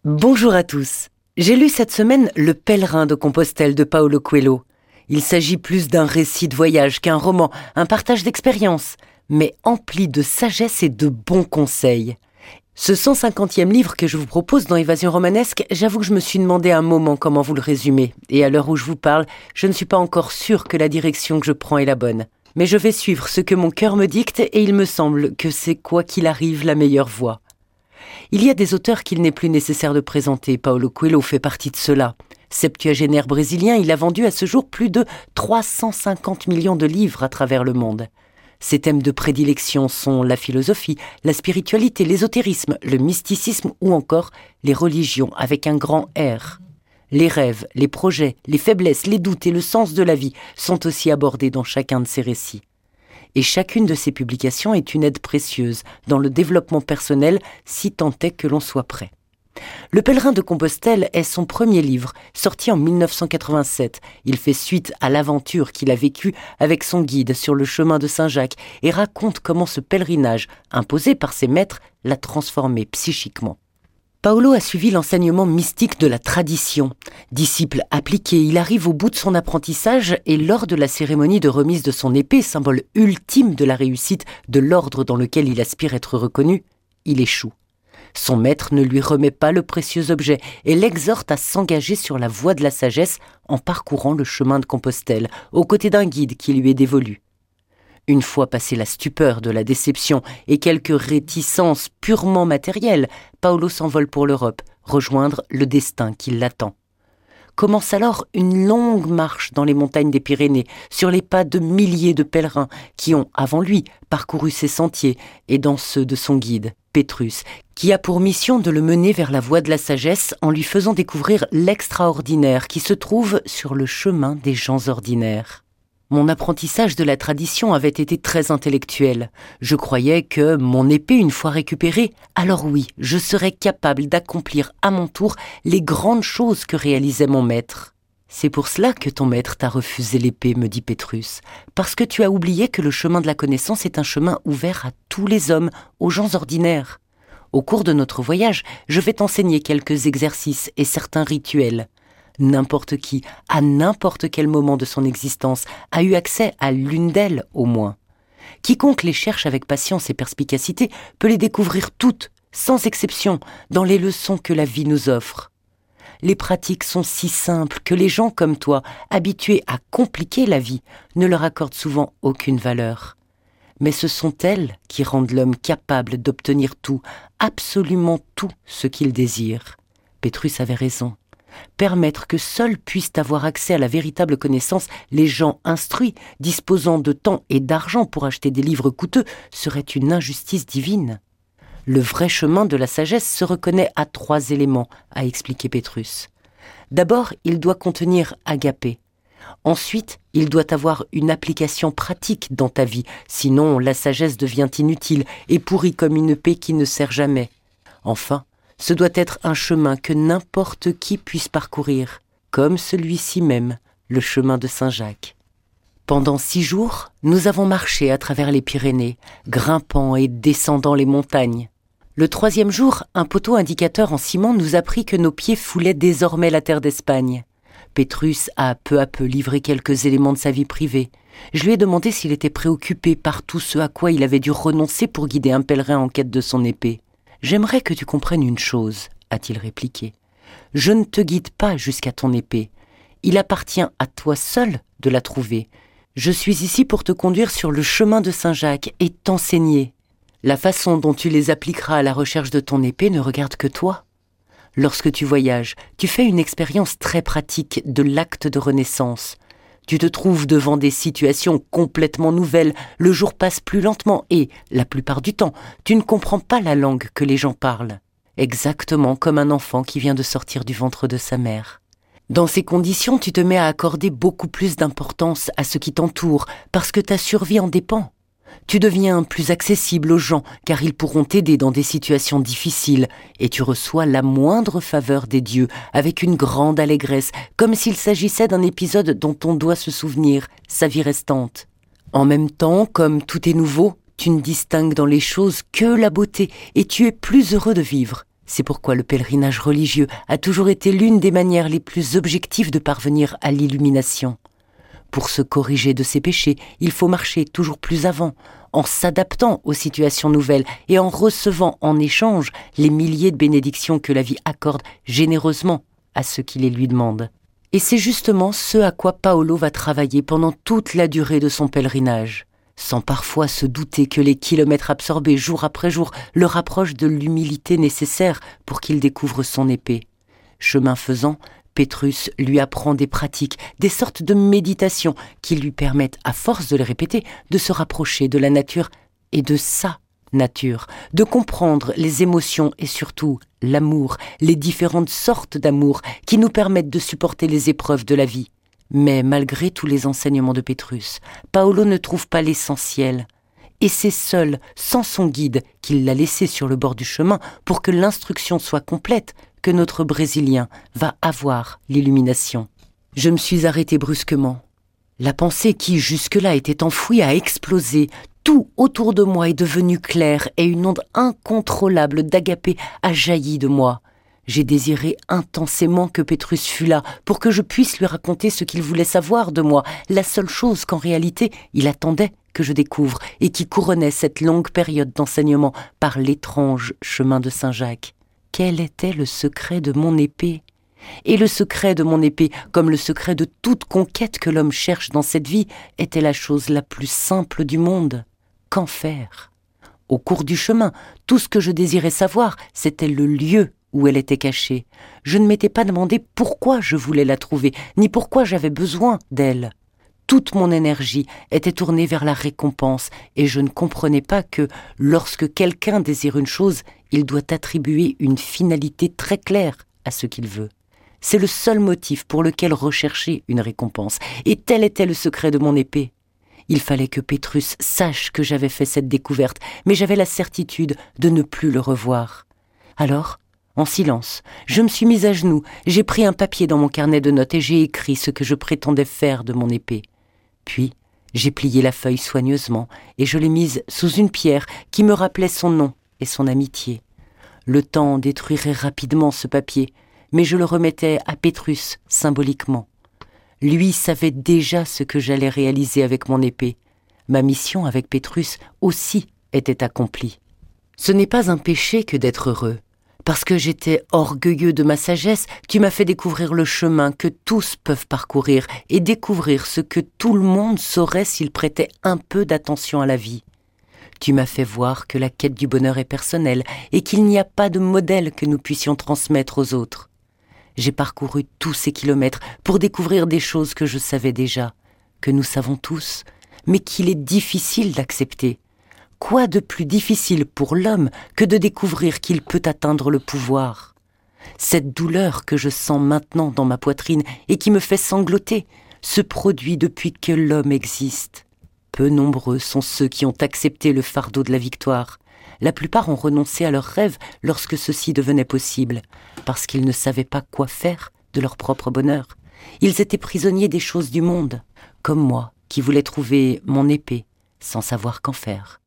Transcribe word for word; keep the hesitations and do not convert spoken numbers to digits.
Bonjour à tous. J'ai lu cette semaine Le Pèlerin de Compostelle de Paulo Coelho. Il s'agit plus d'un récit de voyage qu'un roman, un partage d'expériences, mais empli de sagesse et de bons conseils. Ce cent cinquantième livre que je vous propose dans Évasion romanesque, j'avoue que je me suis demandé un moment comment vous le résumer. Et à l'heure où je vous parle, je ne suis pas encore sûre que la direction que je prends est la bonne. Mais je vais suivre ce que mon cœur me dicte et il me semble que c'est quoi qu'il arrive la meilleure voie. Il y a des auteurs qu'il n'est plus nécessaire de présenter. Paulo Coelho fait partie de ceux-là. Septuagénaire brésilien, il a vendu à ce jour plus de trois cent cinquante millions de livres à travers le monde. Ses thèmes de prédilection sont la philosophie, la spiritualité, l'ésotérisme, le mysticisme ou encore les religions avec un grand R. Les rêves, les projets, les faiblesses, les doutes et le sens de la vie sont aussi abordés dans chacun de ses récits. Et chacune de ces publications est une aide précieuse dans le développement personnel si tant est que l'on soit prêt. Le Pèlerin de Compostelle est son premier livre, sorti en mille neuf cent quatre-vingt-sept. Il fait suite à l'aventure qu'il a vécue avec son guide sur le chemin de Saint-Jacques et raconte comment ce pèlerinage, imposé par ses maîtres, l'a transformé psychiquement. Paulo a suivi l'enseignement mystique de la tradition. Disciple appliqué, il arrive au bout de son apprentissage et lors de la cérémonie de remise de son épée, symbole ultime de la réussite de l'ordre dans lequel il aspire être reconnu, il échoue. Son maître ne lui remet pas le précieux objet et l'exhorte à s'engager sur la voie de la sagesse en parcourant le chemin de Compostelle, aux côtés d'un guide qui lui est dévolu. Une fois passé la stupeur de la déception et quelques réticences purement matérielles, Paulo s'envole pour l'Europe, rejoindre le destin qui l'attend. Commence alors une longue marche dans les montagnes des Pyrénées, sur les pas de milliers de pèlerins qui ont, avant lui, parcouru ces sentiers et dans ceux de son guide, Pétrus, qui a pour mission de le mener vers la voie de la sagesse en lui faisant découvrir l'extraordinaire qui se trouve sur le chemin des gens ordinaires. Mon apprentissage de la tradition avait été très intellectuel. Je croyais que, mon épée une fois récupérée, alors oui, je serais capable d'accomplir à mon tour les grandes choses que réalisait mon maître. C'est pour cela que ton maître t'a refusé l'épée, me dit Pétrus, parce que tu as oublié que le chemin de la connaissance est un chemin ouvert à tous les hommes, aux gens ordinaires. Au cours de notre voyage, je vais t'enseigner quelques exercices et certains rituels. N'importe qui, à n'importe quel moment de son existence, a eu accès à l'une d'elles au moins. Quiconque les cherche avec patience et perspicacité peut les découvrir toutes, sans exception, dans les leçons que la vie nous offre. Les pratiques sont si simples que les gens comme toi, habitués à compliquer la vie, ne leur accordent souvent aucune valeur. Mais ce sont elles qui rendent l'homme capable d'obtenir tout, absolument tout ce qu'il désire. Pétrus avait raison. Permettre que seuls puissent avoir accès à la véritable connaissance les gens instruits, disposant de temps et d'argent pour acheter des livres coûteux, serait une injustice divine. Le vrai chemin de la sagesse se reconnaît à trois éléments, a expliqué Pétrus. D'abord, il doit contenir agapé. Ensuite, il doit avoir une application pratique dans ta vie, sinon la sagesse devient inutile et pourrie comme une épée qui ne sert jamais. Enfin, ce doit être un chemin que n'importe qui puisse parcourir, comme celui-ci même, le chemin de Saint-Jacques. Pendant six jours, nous avons marché à travers les Pyrénées, grimpant et descendant les montagnes. Le troisième jour, un poteau indicateur en ciment nous apprit que nos pieds foulaient désormais la terre d'Espagne. Pétrus a peu à peu livré quelques éléments de sa vie privée. Je lui ai demandé s'il était préoccupé par tout ce à quoi il avait dû renoncer pour guider un pèlerin en quête de son épée. « J'aimerais que tu comprennes une chose, a-t-il répliqué. Je ne te guide pas jusqu'à ton épée. Il appartient à toi seul de la trouver. Je suis ici pour te conduire sur le chemin de Saint-Jacques et t'enseigner. La façon dont tu les appliqueras à la recherche de ton épée ne regarde que toi. Lorsque tu voyages, tu fais une expérience très pratique de l'acte de renaissance. Tu te trouves devant des situations complètement nouvelles, le jour passe plus lentement et, la plupart du temps, tu ne comprends pas la langue que les gens parlent. Exactement comme un enfant qui vient de sortir du ventre de sa mère. Dans ces conditions, tu te mets à accorder beaucoup plus d'importance à ce qui t'entoure, parce que ta survie en dépend. Tu deviens plus accessible aux gens, car ils pourront t'aider dans des situations difficiles, et tu reçois la moindre faveur des dieux, avec une grande allégresse, comme s'il s'agissait d'un épisode dont on doit se souvenir, sa vie restante. En même temps, comme tout est nouveau, tu ne distingues dans les choses que la beauté, et tu es plus heureux de vivre. C'est pourquoi le pèlerinage religieux a toujours été l'une des manières les plus objectives de parvenir à l'illumination. Pour se corriger de ses péchés, il faut marcher toujours plus avant, en s'adaptant aux situations nouvelles et en recevant en échange les milliers de bénédictions que la vie accorde généreusement à ceux qui les lui demandent. Et c'est justement ce à quoi Paolo va travailler pendant toute la durée de son pèlerinage, sans parfois se douter que les kilomètres absorbés jour après jour le rapprochent de l'humilité nécessaire pour qu'il découvre son épée. Chemin faisant, Pétrus lui apprend des pratiques, des sortes de méditations qui lui permettent, à force de les répéter, de se rapprocher de la nature et de sa nature, de comprendre les émotions et surtout l'amour, les différentes sortes d'amour qui nous permettent de supporter les épreuves de la vie. Mais malgré tous les enseignements de Pétrus, Paolo ne trouve pas l'essentiel. Et c'est seul, sans son guide, qu'il l'a laissé sur le bord du chemin pour que l'instruction soit complète, que notre Brésilien va avoir l'illumination. Je me suis arrêtée brusquement. La pensée qui, jusque-là, était enfouie a explosé. Tout autour de moi est devenu clair et une onde incontrôlable d'agapé a jailli de moi. J'ai désiré intensément que Pétrus fût là pour que je puisse lui raconter ce qu'il voulait savoir de moi, la seule chose qu'en réalité il attendait que je découvre et qui couronnait cette longue période d'enseignement par l'étrange chemin de Saint-Jacques. Quel était le secret de mon épée ? Et le secret de mon épée, comme le secret de toute conquête que l'homme cherche dans cette vie, était la chose la plus simple du monde. Qu'en faire ? Au cours du chemin, tout ce que je désirais savoir, c'était le lieu où elle était cachée. Je ne m'étais pas demandé pourquoi je voulais la trouver, ni pourquoi j'avais besoin d'elle. Toute mon énergie était tournée vers la récompense, et je ne comprenais pas que, lorsque quelqu'un désire une chose, il doit attribuer une finalité très claire à ce qu'il veut. C'est le seul motif pour lequel rechercher une récompense, et tel était le secret de mon épée. Il fallait que Pétrus sache que j'avais fait cette découverte, mais j'avais la certitude de ne plus le revoir. Alors, en silence, je me suis mise à genoux, j'ai pris un papier dans mon carnet de notes et j'ai écrit ce que je prétendais faire de mon épée. Puis, j'ai plié la feuille soigneusement et je l'ai mise sous une pierre qui me rappelait son nom et son amitié. Le temps détruirait rapidement ce papier, mais je le remettais à Pétrus symboliquement. Lui savait déjà ce que j'allais réaliser avec mon épée. Ma mission avec Pétrus aussi était accomplie. Ce n'est pas un péché que d'être heureux. Parce que j'étais orgueilleux de ma sagesse, tu m'as fait découvrir le chemin que tous peuvent parcourir et découvrir ce que tout le monde saurait s'il prêtait un peu d'attention à la vie. Tu m'as fait voir que la quête du bonheur est personnelle et qu'il n'y a pas de modèle que nous puissions transmettre aux autres. J'ai parcouru tous ces kilomètres pour découvrir des choses que je savais déjà, que nous savons tous, mais qu'il est difficile d'accepter. Quoi de plus difficile pour l'homme que de découvrir qu'il peut atteindre le pouvoir ? Cette douleur que je sens maintenant dans ma poitrine et qui me fait sangloter se produit depuis que l'homme existe. Peu nombreux sont ceux qui ont accepté le fardeau de la victoire. La plupart ont renoncé à leurs rêves lorsque ceci devenait possible, parce qu'ils ne savaient pas quoi faire de leur propre bonheur. Ils étaient prisonniers des choses du monde, comme moi qui voulais trouver mon épée sans savoir qu'en faire.